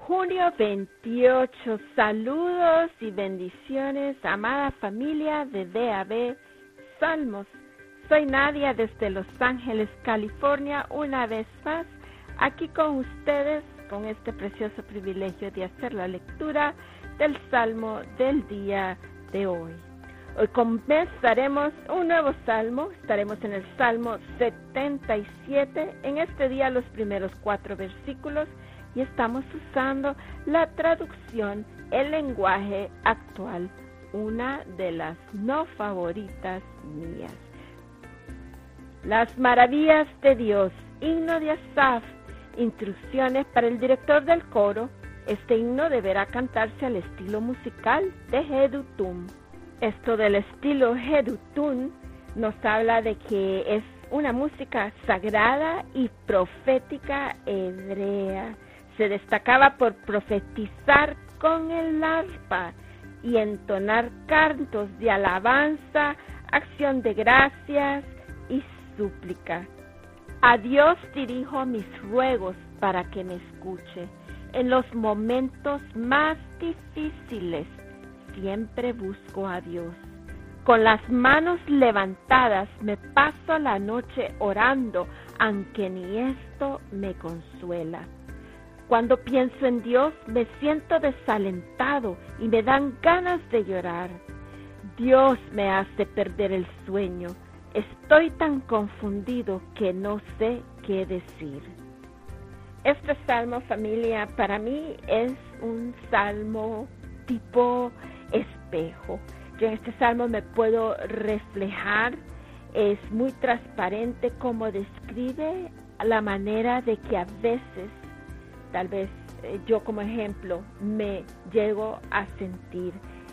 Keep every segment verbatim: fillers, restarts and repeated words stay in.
junio veintiocho. Saludos y bendiciones, amada familia de D A B Salmos. Soy Nadia desde Los Ángeles, California, una vez más aquí con ustedes con este precioso privilegio de hacer la lectura del Salmo del día de hoy. Hoy comenzaremos un nuevo salmo, estaremos en el Salmo setenta y siete, en este día los primeros cuatro versículos, y estamos usando la traducción El lenguaje actual, una de las no favoritas mías. Las maravillas de Dios, himno de Asaf, instrucciones para el director del coro. Este himno deberá cantarse al estilo musical de Jedutun. Esto del estilo Jedutun nos habla de que es una música sagrada y profética hebrea. Se destacaba por profetizar con el arpa y entonar cantos de alabanza, acción de gracias y súplica. A Dios dirijo mis ruegos para que me escuche. En los momentos más difíciles siempre busco a Dios. Con las manos levantadas me paso la noche orando, aunque ni esto me consuela. Cuando pienso en Dios me siento desalentado y me dan ganas de llorar. Dios me hace perder el sueño. Estoy tan confundido que no sé qué decir. Este salmo, familia, para mí es un salmo tipo espejo. Yo en este salmo me puedo reflejar. Es muy transparente como describe la manera de que a veces, tal vez eh, yo como ejemplo, me llego a sentir.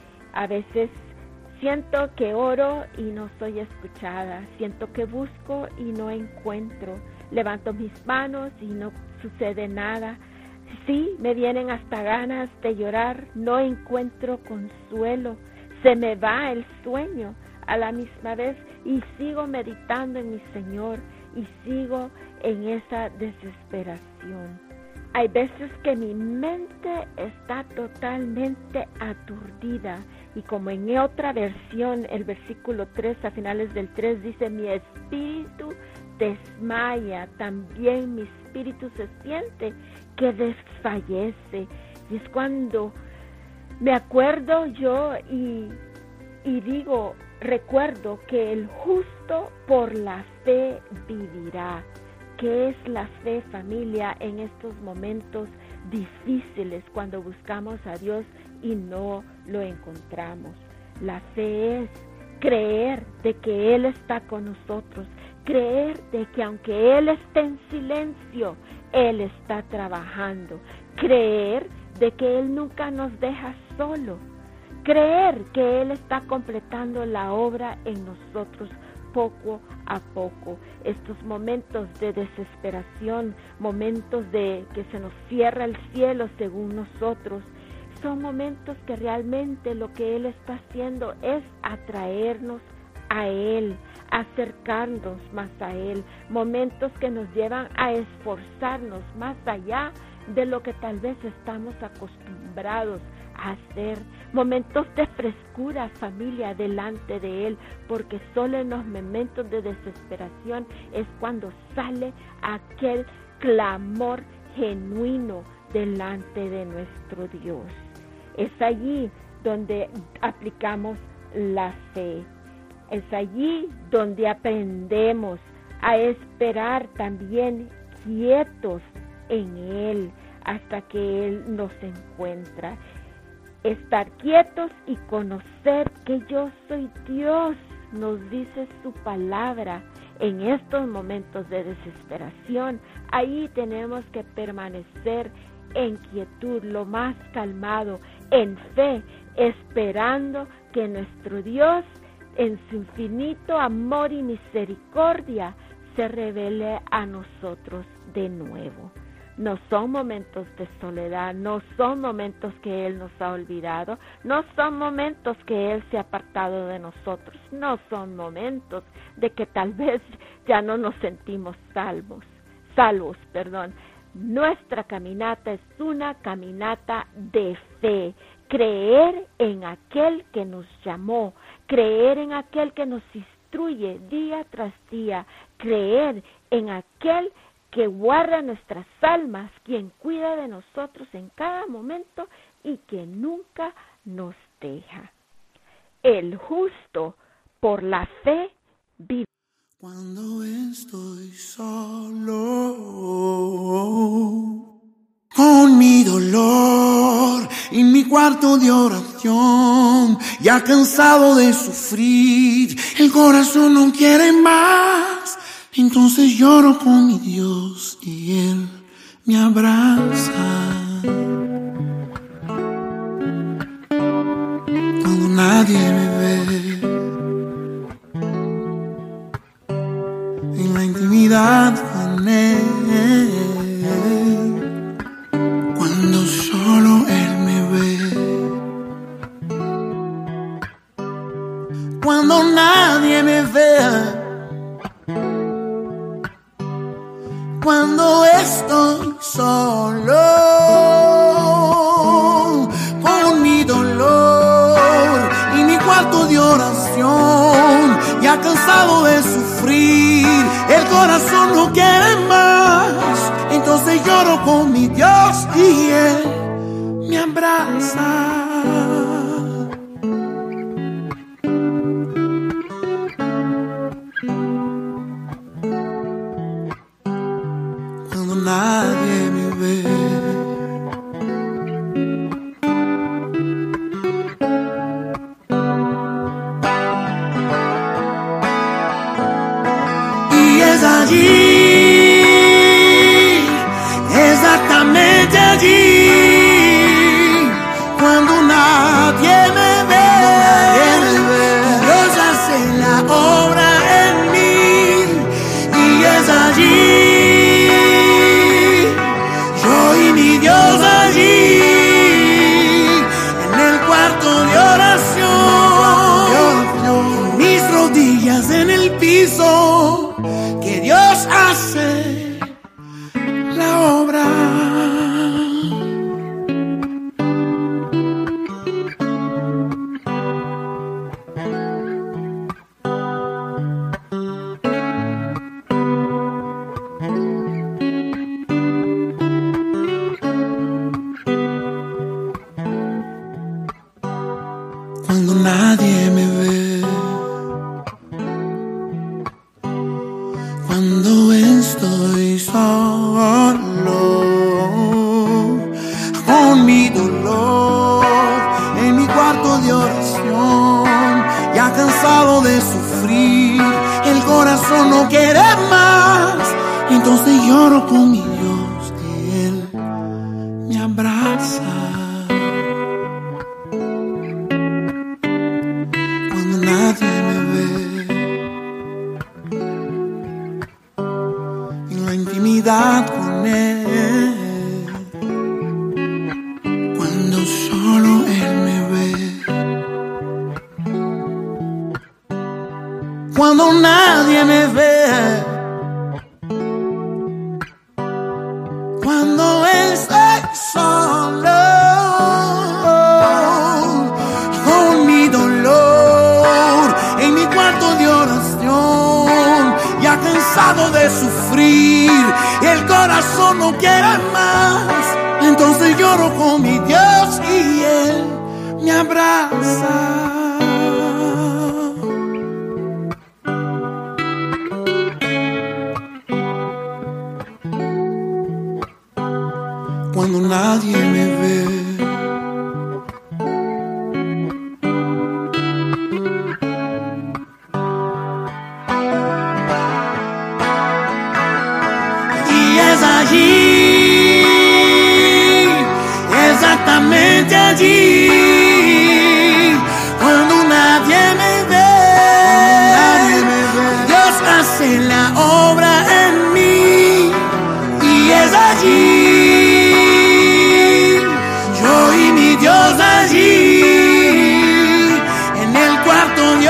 A veces siento que oro y no soy escuchada. Siento que busco y no encuentro. Levanto mis manos y no sucede nada. Sí, me vienen hasta ganas de llorar. No encuentro consuelo. Se me va el sueño a la misma vez y sigo meditando en mi Señor y sigo en esa desesperación. Hay veces que mi mente está totalmente aturdida y como en otra versión, el versículo tres, a finales del tres, dice, mi espíritu desmaya, también mi espíritu se siente que desfallece. Y es cuando me acuerdo yo y, y digo, recuerdo que el justo por la fe vivirá. ¿Qué es la fe, familia, en estos momentos difíciles cuando buscamos a Dios y no lo encontramos? La fe es creer de que Él está con nosotros, creer de que aunque Él esté en silencio, Él está trabajando, creer de que Él nunca nos deja solo, creer que Él está completando la obra en nosotros poco a poco. Estos momentos de desesperación, momentos de que se nos cierra el cielo según nosotros, son momentos que realmente lo que Él está haciendo es atraernos a Él, acercarnos más a Él, momentos que nos llevan a esforzarnos más allá de lo que tal vez estamos acostumbrados a hacer, momentos de frescura, familia, delante de Él, porque solo en los momentos de desesperación es cuando sale aquel clamor genuino delante de nuestro Dios. Es allí donde aplicamos la fe, es allí donde aprendemos a esperar también quietos en Él hasta que Él nos encuentra. Estar quietos y conocer que yo soy Dios, nos dice su palabra. En estos momentos de desesperación, ahí tenemos que permanecer en quietud, lo más calmado, en fe, esperando que nuestro Dios, en su infinito amor y misericordia, se revele a nosotros de nuevo. No son momentos de soledad, no son momentos que Él nos ha olvidado, no son momentos que Él se ha apartado de nosotros, no son momentos de que tal vez ya no nos sentimos salvos, salvos, perdón. Nuestra caminata es una caminata de fe. Creer en aquel que nos llamó, creer en aquel que nos instruye día tras día, creer en aquel que guarda nuestras almas, quien cuida de nosotros en cada momento y que nunca nos deja. El justo por la fe vive. Cuando estoy solo, con mi dolor, en mi cuarto de oración, ya cansado de sufrir, el corazón no quiere más, entonces lloro con mi Dios y Él me abraza. Cuando nadie me ve, en la intimidad con Él, cuando solo Él me ve, cuando nadie me ve, cuando estoy solo, con mi dolor y mi cuarto de oración, ya cansado de sufrir, el corazón no quiere más, entonces lloro con mi Dios y Él me abraza. Cuando nadie me ve, allí, exactamente allí, cuando nadie me ve, Dios hace la obra en mí, y es allí, yo y mi Dios allí, en el cuarto de oración, mis rodillas en el piso, que Dios hace la obra. Cuando nadie me ve, cuando estoy solo, con mi dolor, en mi cuarto de oración, ya cansado de sufrir, el corazón no quiere más, entonces lloro con mi Dios y Él me abraza. Cuando nadie me ve, intimidad con Él, cuando solo Él me ve, cuando nadie me ve, cuando estoy solo, con mi dolor, en mi cuarto de oración, ya cansado de sufrir, el corazón no quiere más, entonces lloro con mi Dios y Él me abraza. Cuando nadie me ve, allí, exactamente allí, cuando nadie me ve, nadie me ve, Dios hace la obra en mí, y es allí, yo y mi Dios allí, en el cuarto de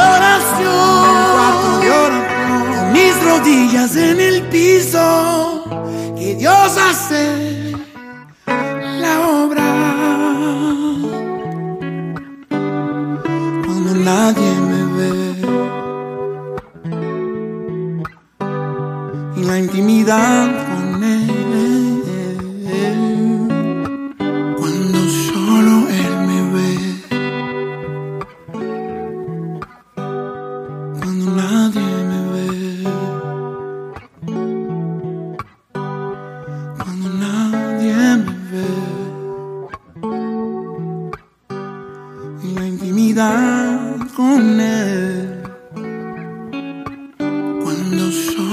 oración, con mis rodillas en el piso, que Dios hace hace la obra, cuando nadie me ve, y la intimidad con él, cuando solo él me ve, cuando nadie me ve, cuando nadie me ve, y la intimidad con él, cuando solo